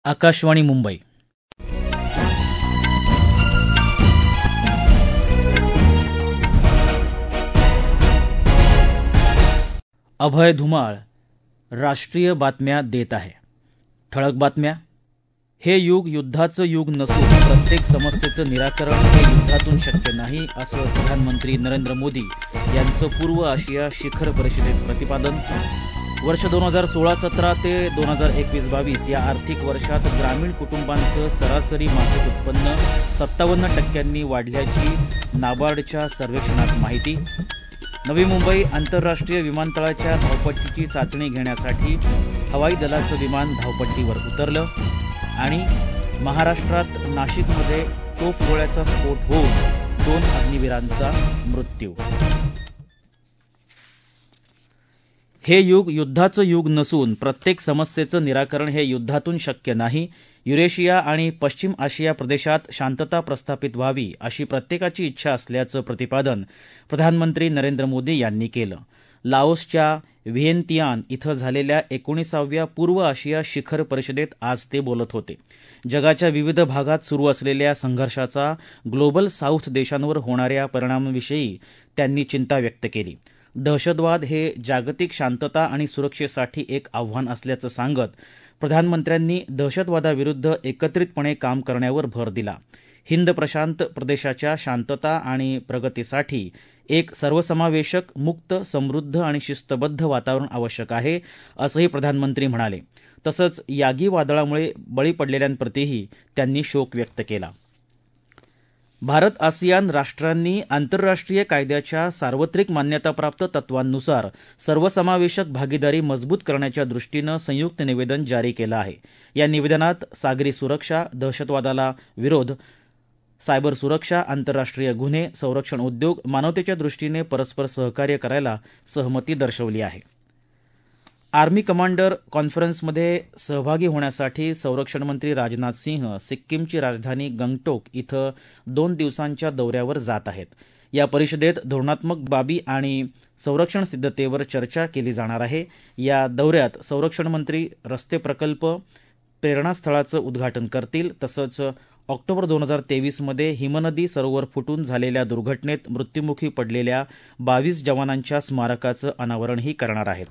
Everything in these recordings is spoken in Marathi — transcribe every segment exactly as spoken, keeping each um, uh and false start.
आकाशवाणी मुंबई. अभय धुमाळ राष्ट्रीय बातम्या देत आहे. ठळक बातम्या. हे युग युद्धाचं युग नसून प्रत्येक समस्येचं निराकरण हे युद्धातून शक्य नाही, असं प्रधानमंत्री नरेंद्र मोदी यांचं पूर्व आशिया शिखर परिषदेत प्रतिपादन. वर्ष दोन हजार सोळा सतरा ते दोन हजार एकवीस बावीस या आर्थिक वर्षात ग्रामीण कुटुंबांचं सरासरी मासिक उत्पन्न सत्तावन्न टक्क्यांनी वाढल्याची नाबार्डच्या सर्वेक्षणात माहिती. नवी मुंबई आंतरराष्ट्रीय विमानतळाच्या धावपट्टीची चाचणी घेण्यासाठी हवाई दलाचं विमान धावपट्टीवर उतरलं. आणि महाराष्ट्रात नाशिकमध्ये तोफगोळ्याचा स्फोट होऊन दोन अग्निवीरांचा मृत्यू. हे युग युद्धाचं युग नसून प्रत्येक समस्येचं निराकरण हे युद्धातून शक्य नाही. युरेशिया आणि पश्चिम आशिया प्रदेशात शांतता प्रस्थापित व्हावी अशी प्रत्येकाची इच्छा असल्याचं प्रतिपादन प्रधानमंत्री नरेंद्र मोदी यांनी केलं. लाओसच्या व्हिएनतियान इथं झालेल्या एकोणीसाव्या पूर्व आशिया शिखर परिषदेत आज ते बोलत होते. जगाच्या विविध भागात सुरू असलेल्या संघर्षाचा ग्लोबल साऊथ देशांवर होणाऱ्या परिणामाविषयी त्यांनी चिंता व्यक्त केली. दहशतवाद हे जागतिक शांतता आणि सुरक्षेसाठी एक आव्हान असल्याचं सांगत प्रधानमंत्र्यांनी दहशतवादाविरुद्ध एकत्रितपणे काम करण्यावर भर दिला. हिंद प्रशांत प्रदेशाच्या शांतता आणि प्रगतीसाठी एक सर्वसमावेशक, मुक्त, समृद्ध आणि शिस्तबद्ध वातावरण आवश्यक आहे, असंही प्रधानमंत्री म्हणाले. तसंच यागी वादळामुळे बळी पडलेल्यांप्रतीही त्यांनी शोक व्यक्त केला. भारत आसियान राष्ट्रांनी आंतरराष्ट्रीय कायद्याच्या सार्वत्रिक मान्यताप्राप्त तत्वांनुसार सर्वसमावेशक भागीदारी मजबूत करण्याच्या दृष्टीनं संयुक्त निवेदन जारी केलं आहे. या निवेदनात सागरी सुरक्षा, दहशतवादाला विरोध, सायबर सुरक्षा, आंतरराष्ट्रीय गुन्हे, संरक्षण उद्योग, मानवतेच्या दृष्टीने परस्पर सहकार्य करायला सहमती दर्शवली आहे. आर्मी कमांडर कॉन्फरन्समध्ये सहभागी होण्यासाठी संरक्षणमंत्री राजनाथ सिंह सिक्कीमची राजधानी गंगटोक इथं दोन दिवसांच्या दौऱ्यावर जात आहेत. या परिषदेत धोरणात्मक बाबी आणि संरक्षण सिद्धतेवर चर्चा केली जाणार आहे. या दौऱ्यात संरक्षणमंत्री रस्ते प्रकल्प, प्रेरणास्थळाचं उद्घाटन करतील. तसंच ऑक्टोबर दोन हजार तेवीसमध्ये हिमनदी सरोवर फुटून झालेल्या दुर्घटनेत मृत्युमुखी पडलेल्या बावीस जवानांच्या स्मारकाचं अनावरणही करणार आहेत.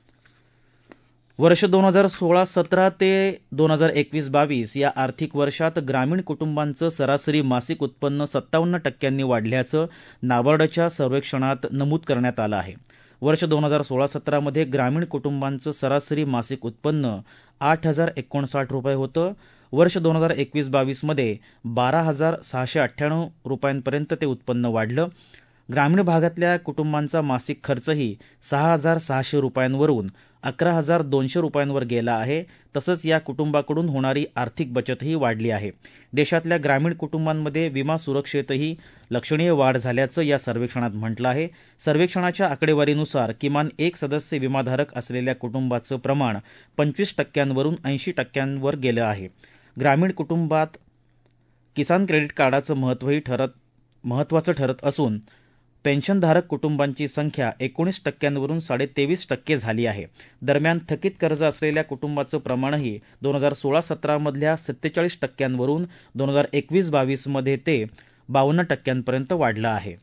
वर्ष दोन हजार सोळा सतरा ते दोन हजार एकवीस बावीस या आर्थिक वर्षात ग्रामीण कुटुंबांचं सरासरी मासिक उत्पन्न सत्तावन्न टक्क्यांनी वाढल्याचं नाबार्डच्या सर्वेक्षणात नमूद करण्यात आलं आहे. वर्ष दोन हजार सोळा सतरामध्ये ग्रामीण कुटुंबांचं सरासरी मासिक उत्पन्न आठ हजार एकोणसाठ रुपये होतं. वर्ष दोन हजार एकवीस बावीसमध्ये बारा हजार सहाशे अठ्ठ्याण्णव रुपयांपर्यंत ते उत्पन्न वाढलं. ग्रामीण भागातल्या कुटुंबांचा मासिक खर्चही सहा हजार सहाशे रुपयांवरून अकरा हजार दोनशे रुपयांवर गेला आहे. तसंच या कुटुंबाकडून होणारी आर्थिक बचतही वाढली आहे. देशातल्या ग्रामीण कुटुंबांमध्ये विमा सुरक्षेतही लक्षणीय वाढ झाल्याचं या सर्वेक्षणात म्हटलं आहे. सर्वेक्षणाच्या आकडेवारीनुसार किमान एक सदस्य विमाधारक असलेल्या कुटुंबाचं प्रमाण पंचवीस टक्क्यांवरून ऐंशी टक्क्यांवर गेलं आहे. ग्रामीण कुटुंबात किसान क्रेडिट कार्डाचं महत्त्वही ठरत महत्त्वाचं ठरत असून पेन्शनधारक कुटुंबांची संख्या एकोणीस टक्क्यांवरून साडेतेवीस टक्के झाली आहे. दरम्यान थकीत कर्ज असलेल्या कुटुंबाचं प्रमाणही दोन हजार सोळा सतरामधल्या सत्तेचाळीस टक्क्यांवरून दोन हजार एकवीस बावीसमध्ये ते बावन्न टक्क्यांपर्यंत वाढलं आहे.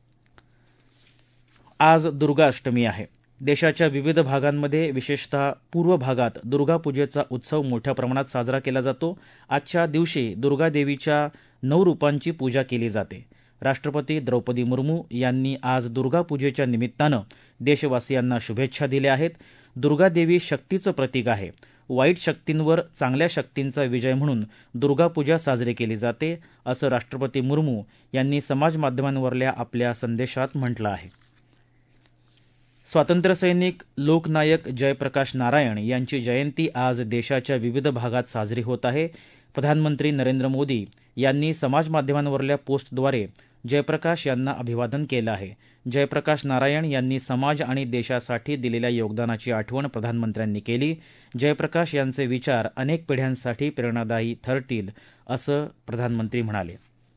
आज दुर्गाष्टमी आहे. देशाच्या विविध भागांमध्ये, विशेषतः पूर्व भागात दुर्गापूजेचा उत्सव मोठ्या प्रमाणात साजरा केला जातो. आजच्या दिवशी दुर्गादेवीच्या नऊ रूपांची पूजा केली जाते. राष्ट्रपती द्रौपदी मुर्मू यांनी आज दुर्गापूजेच्या निमित्तानं देशवासियांना शुभेच्छा दिल्या आहेत. दुर्गादेवी शक्तीचं प्रतीक आहे. वाईट शक्तींवर चांगल्या शक्तींचा विजय म्हणून दुर्गापूजा साजरी केली जाते, असं राष्ट्रपती मुर्मू यांनी समाजमाध्यमांवरल्या आपल्या संदेशात म्हटलं आहे. स्वातंत्र्यसैनिक लोकनायक जयप्रकाश नारायण यांची जयंती आज देशाच्या विविध भागात साजरी होत आहे. प्रधानमंत्री नरेंद्र मोदी यांनी समाजमाध्यमांवरल्या पोस्टद्वारे जयप्रकाश यांना अभिवादन केलं आहे. जयप्रकाश नारायण यांनी समाज आणि देशासाठी दिलेल्या योगदानाची आठवण प्रधानमंत्र्यांनी केली. जयप्रकाश यांचे विचार अनेक पिढ्यांसाठी प्रेरणादायी ठरतील, असं प्रधानमंत्री म्हणाले.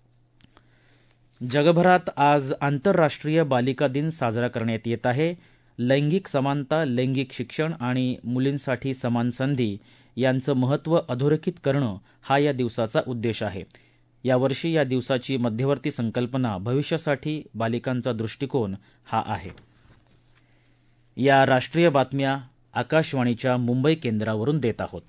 जगभरात आज आंतरराष्ट्रीय बालिका दिन साजरा करण्यात येत आहे. लैंगिक समानता, लैंगिक शिक्षण आणि मुलींसाठी समान संधी यांचं महत्त्व अधोरेखित करणं हा या दिवसाचा उद्देश आहे. यावर्षी या दिवसाची मध्यवर्ती संकल्पना भविष्यासाठी बालिकांचा दृष्टिकोन हा आहे. या राष्ट्रीय बातम्या आकाशवाणीच्या मुंबई केंद्रावरून देत आहोत.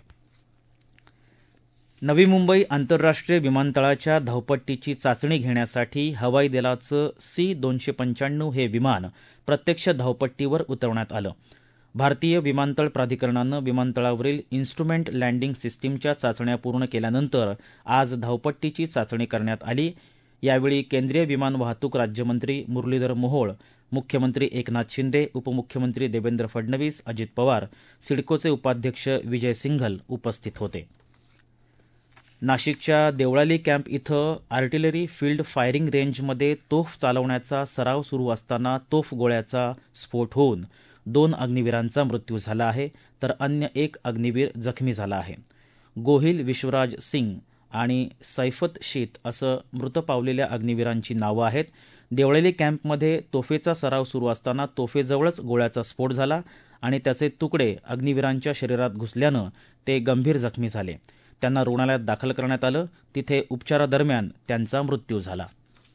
नवी मुंबई आंतरराष्ट्रीय विमानतळाच्या धावपट्टीची चाचणी घेण्यासाठी हवाई दलाचं सी दोनशे पंच्याण्णव हे विमान प्रत्यक्ष धावपट्टीवर उतरवण्यात आलं. भारतीय विमानतळ प्राधिकरणानं विमानतळावरील इन्स्ट्रुमेंट लँडिंग सिस्टीमच्या चाचण्या पूर्ण केल्यानंतर आज धावपट्टीची चाचणी करण्यात आली. यावेळी केंद्रीय विमान वाहतूक राज्यमंत्री मुरलीधर मोहोळ, मुख्यमंत्री एकनाथ शिंदे, उपमुख्यमंत्री देवेंद्र फडणवीस, अजित पवार, सिडकोचे उपाध्यक्ष विजय सिंघल उपस्थित होते. नाशिकच्या देवळाली कॅम्प इथं आर्टिलरी फील्ड फायरिंग रेंजमध्ये तोफ चालवण्याचा सराव सुरू असताना तोफगोळ्याचा स्फोट होऊन दोन अग्निवीरांचा मृत्यू झाला आहे, तर अन्य एक अग्निवीर जखमी झाला आहे. गोहिल विश्वराज सिंग आणि सैफत शीत असं मृत पावलेल्या अग्निवीरांची नावं आहेत. देवळाली कॅम्पमध्ये तोफेचा सराव सुरू असताना तोफेजवळच गोळ्याचा स्फोट झाला आणि त्याचे तुकडे अग्निवीरांच्या शरीरात घुसल्यानं ते गंभीर जखमी झाले. त्यांना रुग्णालयात दाखल करण्यात आलं. तिथे उपचारादरम्यान त्यांचा मृत्यू झाला.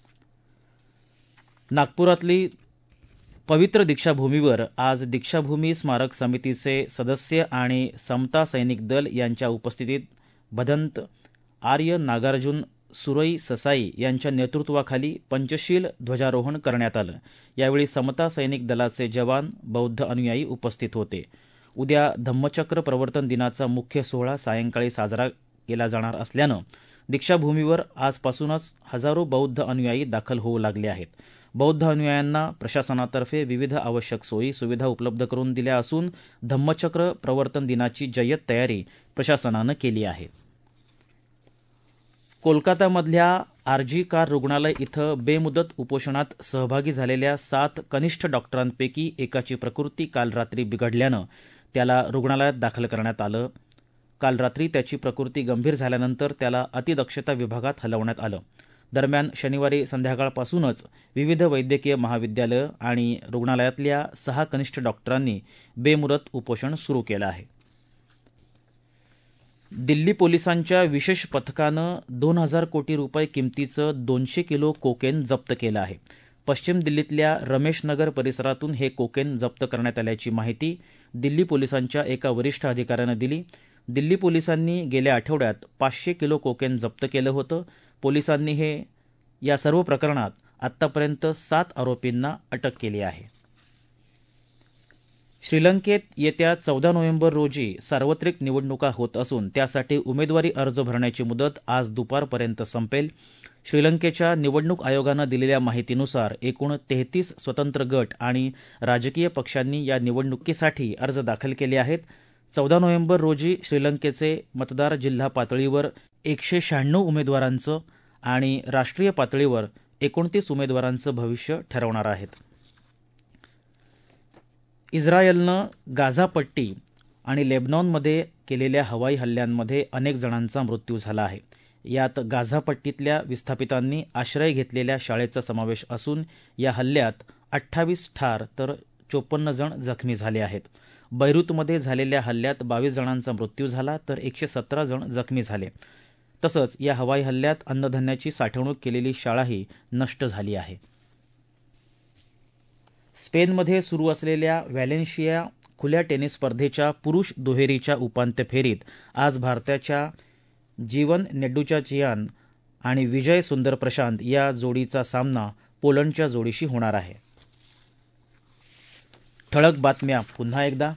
नागपुरातली पवित्र दीक्षाभूमीवर आज दीक्षाभूमी स्मारक समितीचे सदस्य आणि समता सैनिक दल यांच्या उपस्थितीत भदंत आर्य नागार्जुन सुरई ससाई यांच्या नेतृत्वाखाली पंचशील ध्वजारोहण करण्यात आलं. यावेळी समता सैनिक दलाचे जवान, बौद्ध अनुयायी उपस्थित होते. उद्या धम्मचक्र प्रवर्तन दिनाचा मुख्य सोहळा सायंकाळी साजरा केला जाणार असल्यानं दीक्षाभूमीवर आजपासूनच हजारो बौद्ध अनुयायी दाखल होऊ लागले आहेत. बौद्ध अनुयायांना प्रशासनातर्फे विविध आवश्यक सोयी सुविधा उपलब्ध करून दिल्या असून धम्मचक्र प्रवर्तन दिनाची जय्यत तयारी प्रशासनानं केली आहे. कोलकातामधल्या आरजी कार रुग्णालय इथं बेमुदत उपोषणात सहभागी झालेल्या सात कनिष्ठ डॉक्टरांपैकी एकाची प्रकृती काल रात्री बिघडल्यानं त्याला रुग्णालयात दाखल करण्यात आलं. काल रात्री त्याची प्रकृती गंभीर झाल्यानंतर त्याला अतिदक्षता विभागात हलवण्यात आलं. दरम्यान शनिवारी संध्याकाळपासूनच विविध वैद्यकीय महाविद्यालयं आणि रुग्णालयातल्या सहा कनिष्ठ डॉक्टरांनी बेमुदत उपोषण सुरू केलं आहे. दिल्ली पोलिसांच्या विशेष पथकानं दोन हजार कोटी रुपये किमतीचं दोनशे किलो कोकेन जप्त केलं आहे. पश्चिम दिल्लीतल्या रमेश नगर परिसरातून हे कोकेन जप्त करण्यात आल्याची माहिती दिल्ली पोलिसांच्या एका वरिष्ठ अधिकाऱ्यानं दिली. दिल्ली पोलिसांनी गेल्या आठवड्यात पाचशे किलो कोकेन जप्त केलं होतं. पोलिसांनी हे या सर्व प्रकरणात आतापर्यंत सात आरोपींना अटक केली आहे. श्रीलंकेत येत्या चौदा नोव्हेंबर रोजी सार्वत्रिक निवडणुका होत असून त्यासाठी उमेदवारी अर्ज भरण्याची मुदत आज दुपारपर्यंत संपेल. श्रीलंकेच्या निवडणूक आयोगानं दिलेल्या माहितीनुसार एकूण तेहतीस स्वतंत्र गट आणि राजकीय पक्षांनी या निवडणुकीसाठी अर्ज दाखल केले आहेत. चौदा नोव्हेंबर रोजी श्रीलंकेचे मतदार जिल्हा पातळीवर एकशे शहाण्णव उमेदवारांचं आणि राष्ट्रीय पातळीवर एकोणतीस उमेदवारांचं भविष्य ठरवणार आहेत. इस्रायलनं गाझा पट्टी आणि लेबनॉनमध्ये केलेल्या हवाई हल्ल्यांमध्ये अनेक जणांचा मृत्यू झाला आहे. यात गाझा पट्टीतल्या विस्थापितांनी आश्रय घेतलेल्या शाळेचा समावेश असून या हल्ल्यात अठ्ठावीस ठार तर चोपन्न जण जखमी झाले आहेत. बैरूतमध्ये झालेल्या हल्ल्यात बावीस जणांचा मृत्यू झाला तर एकशे सतरा जण जखमी झाले. तसंच या हवाई हल्ल्यात अन्नधान्याची साठवणूक केलेली शाळाही नष्ट झाली आहे. स्पेनमध्ये सुरू असलेल्या व्हॅलेन्शिया खुल्या टेनिस स्पर्धेच्या पुरुष दुहेरीच्या उपांत्य फेरीत आज भारताच्या जीवन नेडुचाचियान आणि विजय सुंदर प्रशांत या जोडीचा सामना पोलंडच्या जोडीशी होणार आहे. ठळक बातम्या पुन्हा एकदा.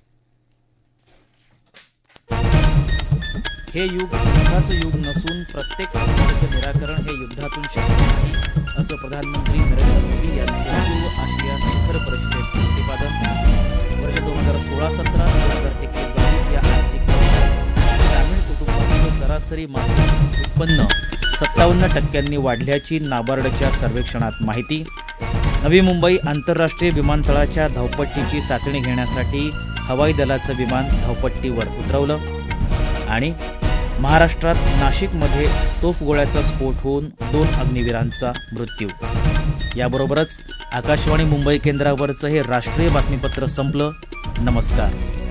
हे युग युद्धाचं युग नसून प्रत्येक समस्येचं निराकरण हे युद्धातून शक्य नाही असं प्रधानमंत्री नरेंद्र मोदी यांनी पूर्व आशिया शिखर परिषदेत प्रतिपादन. वर्ष दोन हजार सोळा सतरा दोन हजार एकवीस बावीस या आर्थिक वर्षात ग्रामीण कुटुंबांचं सरासरी मासिक उत्पन्न सत्तावन्न टक्क्यांनी वाढल्याची नाबार्डच्या सर्वेक्षणात माहिती. नवी मुंबई आंतरराष्ट्रीय विमानतळाच्या धावपट्टीची चाचणी घेण्यासाठी हवाई दलाचं विमान धावपट्टीवर उतरवलं. आणि महाराष्ट्रात नाशिकमध्ये तोफगोळ्याचा स्फोट होऊन दोन अग्निवीरांचा मृत्यू. याबरोबरच आकाशवाणी मुंबई केंद्रावरचं हे राष्ट्रीय बातमीपत्र संपलं. नमस्कार.